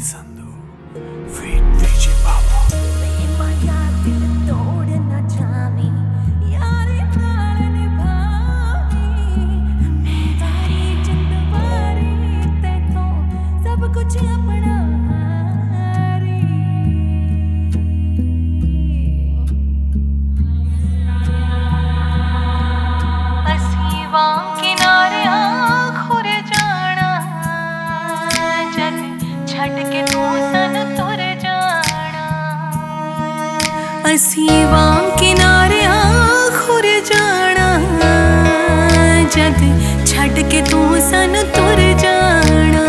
Sandu, Feed VJ Baba. असीं वां किनारे खुर जाना जद छड़ के तू सन तुर जाना।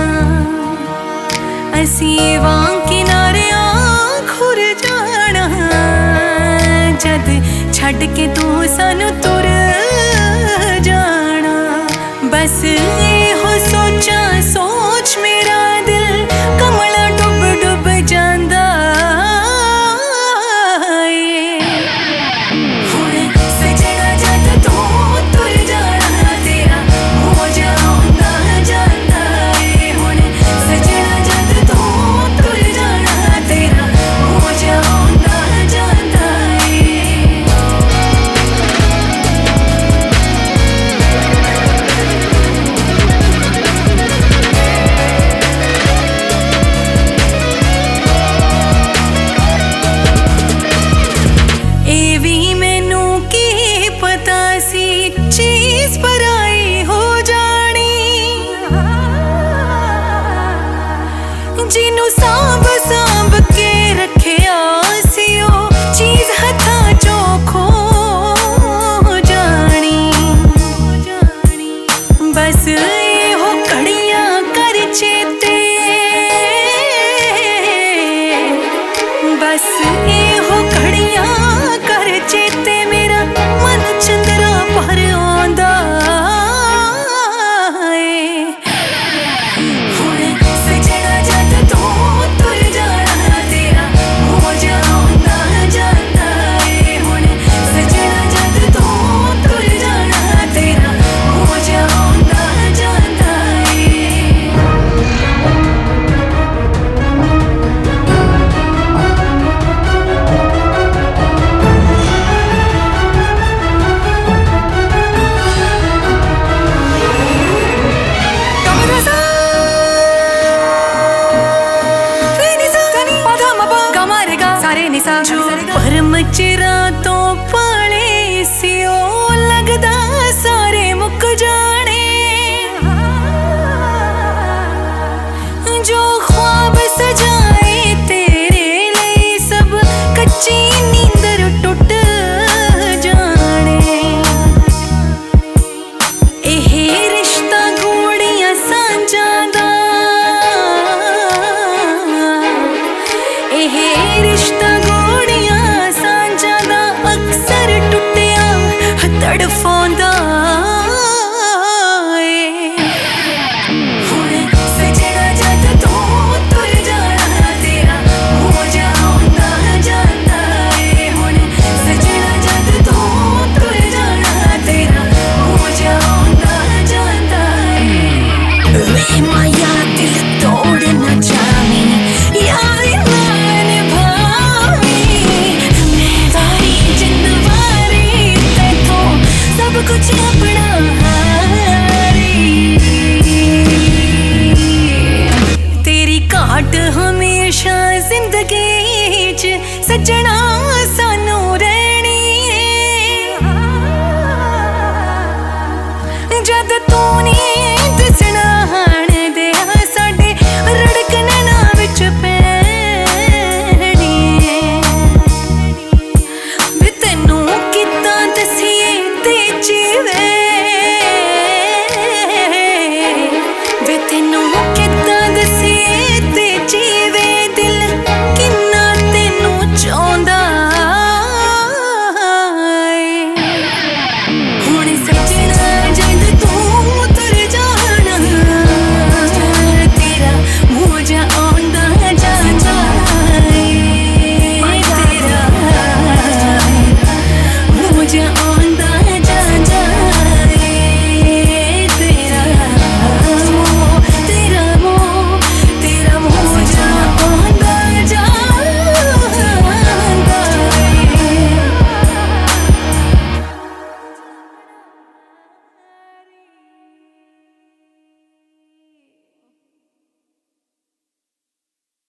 असीं वां किनारे खुर जाना जद छड़ के तू सन तुर जाना। बस हो सोचा सोच मेरा दिल कमला डुब डुब जांदा। चीज पराई हो जानी जिन्नू सांभ सांभ के रखिया सी ओ चीज हथा चो खो जानी। बस हो कड़ियां कर चेते, बस हो कड़ियां कर चेते मेरा मन चंद्रा पर आंदा। जो परम चिरा तो पाले सियो लगदा सारे मुक जाने। जो ख्वाब सजाए तेरे लिए सब कच्ची नींदर टुट जाने। एहे रिश्ता गूढ़ियां सांझां दा, एहे रिश्ता अक्सर टुटिया तड़फा